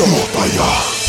johtaja.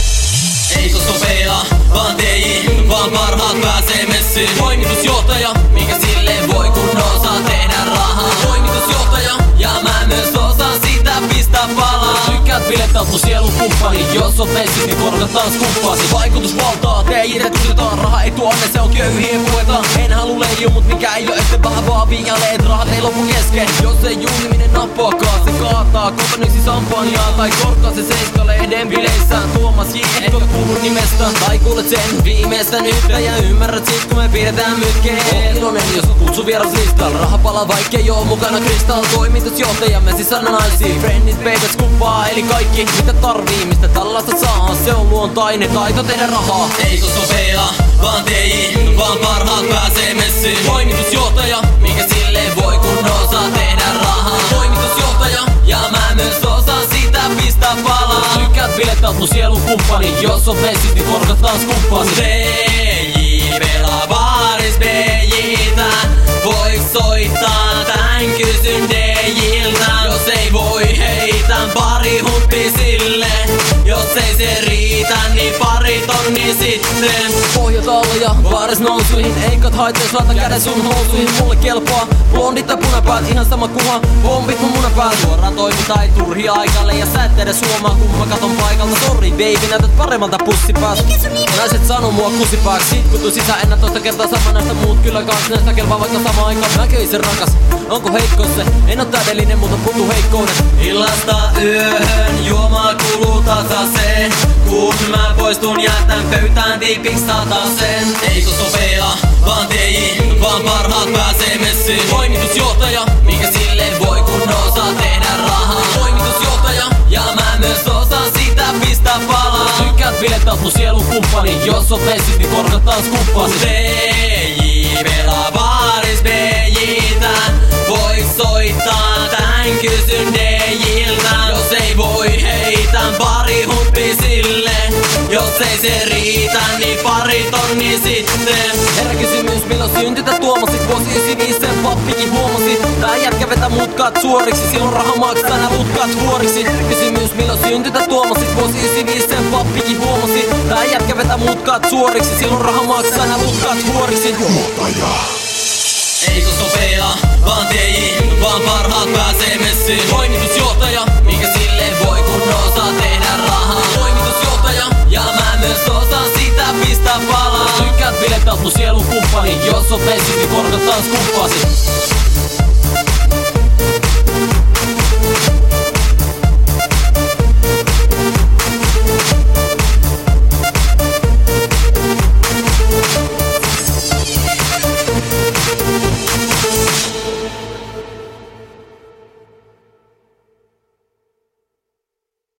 Ei sopea, vaan TJ, vaan parhaat pääsee messiin. Toimitusjohtaja, mikä silleen voi kun osaa tehdä rahaa. Toimitusjohtaja, ja mä myös osaan sitä pistää palaa. Tykkäät bilettää mun sielun kumppani, jos on messit, niin korkataan skumppaasi. Vaikutusvaltaa, TJ retustetaan, raha ei tuonne, se on köyhien puetaan. En halu leiju, mut mikä ei oo ette vähän vaan viialeet, rahat ei lopu kesken. Jos ei juhliminen nappaakaan, se kaataa kotoniksi sampanjaa. Tai korkkaa se seiskaleiden bileissään. Tuomas J. Etkö kuulu nimestä, tai kuulet sen viimeistä nyt. Ja ymmärrät sit kun me pidetään mytkeen. Oon iloinen jos on kutsu vieras listalla. Raha palaa vaikkei oo mukana Kristall. Toimitusjohtajamme siis naisia. Friendit, babies, kumpaa eli kaikki mitä tarvii, mistä tällaista saa. Se on luontainen taito tehdä rahaa. Ei sopea, vaan TJ, vaan parhaat pääsee messiin. Toimitusjohtaja, mikä silleen voi kun osaa tehdä rahaa. Toimitusjohtaja, ja mä myös osaan sitä pistää palaa. Tykkäät bilettää mun sielun kumppani, jos on messit, niin korkataan skumppaasi. TJ pelaa baaris BJ:tä, voiks soittaa tän kysyn DJ:ltä. Jos ei voi heitän pari hutti sille, jos ei se riitä niin pari tonni sitten. Pohjat alla ja baaris nousuihin, eikat haittees laita käden sun housuihin. Mulle kelpaa blondit ja punapäät, ihan sama kuva, bombit mun munapäät. Suoraan toiminta ei turhia aikalle ja sä et edes huomaa kun mä katon paikalta. Sorry baby, näytät paremmalta pussipäästä. Naiset sano mua kusipääks, sit kun tuu sisään ennä toista kertaa sama näistä muut kyllä kans. Näistä kelpaa vaikka sama aikaan, näköisen rakas. Onko heikko se? En oo täydellinen, mutta puuttuu heikkouden. Illasta yöhön juomaa kuluu tasaseen. Kun mä poistun jätän pöytään tiipiks sen. Ei sopea, vaan TJ, vaan parhaat pääsee messiin. Toimitusjohtaja, mikä silleen voi kun osaa tehdä rahaa. Toimitusjohtaja, ja mä myös osaan sitä pistää palaa. Tykkäät bilettää mun sielun kumppani, jos on messit, niin korkataan skumppaasi. TJ pelaa baaris BJ:tä, voiks soittaa tän kysyn DJ:ltä. Jos ei voi heitän pari hutti sille, jos ei se riitä niin pari tonni sitten. Herra kysymys, milloin syntytä Tuomasit? Vuosi 95 sen pappikin huomasi. Tää jätkä vetä mutkaat suoriksi, silloin raha maksaa nää mutkaat huoriksi. Kysymys, milloin syntytä Tuomasit? Vuosi 95 sen pappikin huomasi. Tää jätkä vetä mutkaat suoriksi, silloin raha maksaa nää mutkaat huoriksi. Johtaja. Ei sopea, vaan TJ, vaan parhaat pääsee messiin. Toimitusjohtaja, mikä silleen voi kun osaa tehdä rahaa. Toimitusjohtaja, ja mä myös osaan sitä pistää palaa. Tykkäät bilettää mun sielun kumppani, jos on messit, niin korkataan skumppaasi.